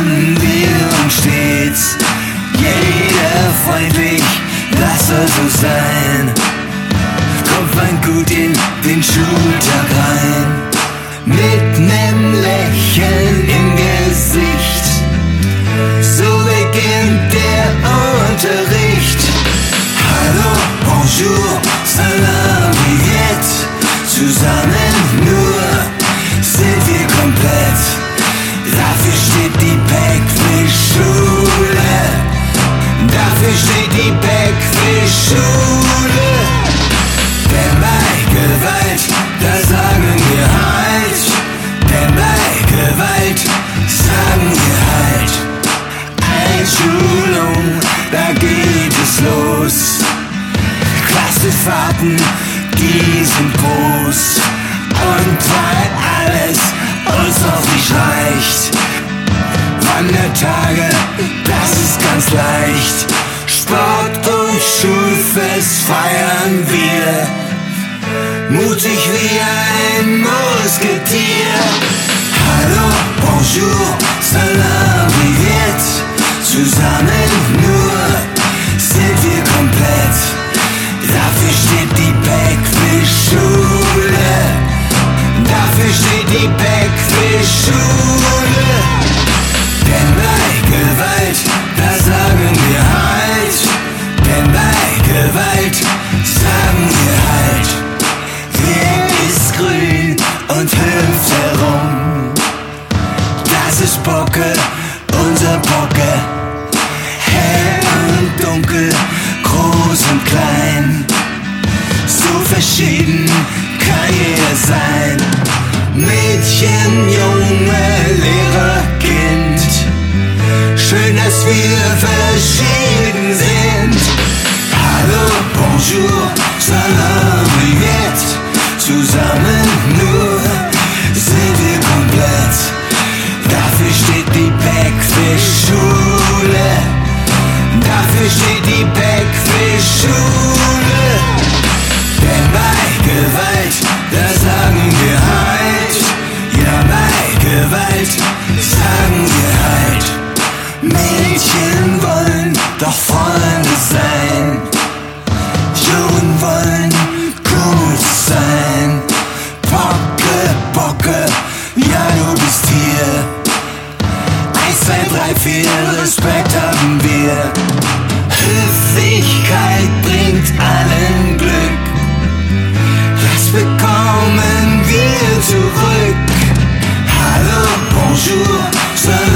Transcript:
behandeln wir uns stets. Jeder freundlich, das soll so sein. Kommt man gut in den Schultag rein, mit nem Lächeln im Gesicht. So beginnt der Unterricht. Hallo, bonjour, salam, viet. Zusammen nur sind wir komplett. Dafür steht die Backfish-Schule. Dafür steht die Backfish-Schule. Denn bei Gewalt, da sagen wir halt. Denn bei Gewalt sagen wir halt. Einschulung, da geht es los. Klassenfahrten, die sind groß. Und weil alles uns noch nicht reicht, Wandertage, das ist ganz leicht. Sport- und Schulfest feiern wir, mutig wie ein Musketier. Hallo, bonjour, salam, viet. Zusammen nur sind wir komplett. Dafür steht die Backfish-Schule. Dafür steht die Backfish-Schule. Denn bei Gewalt, da sagen wir halt. Denn bei Gewalt sagen wir halt. Wer ist grün und hüpft herum? Das ist Bocke, unser Bocke. Hell und dunkel, groß und klein. So verschieden kann jeder sein. Mädchen, Junge, Lehrer, Kind. Schön, dass wir verschieden sind. Hallo, bonjour, salam, viet. Zusammen nur sind wir komplett. Dafür steht die Backfish-Schule. Dafür steht die Backfish-Schule. Denn bei Gewalt, da sagen wir halt. Ja, bei Gewalt sagen wir halt. Mädchen wollen doch Freunde sein. Jungen wollen gut sein. Bocke, Bocke, ja du bist hier. 1, 2, 3, 4, Respekt haben wir. Höflichkeit bringt allen Glück. Das bekommen wir zurück. Hallo, bonjour, salam.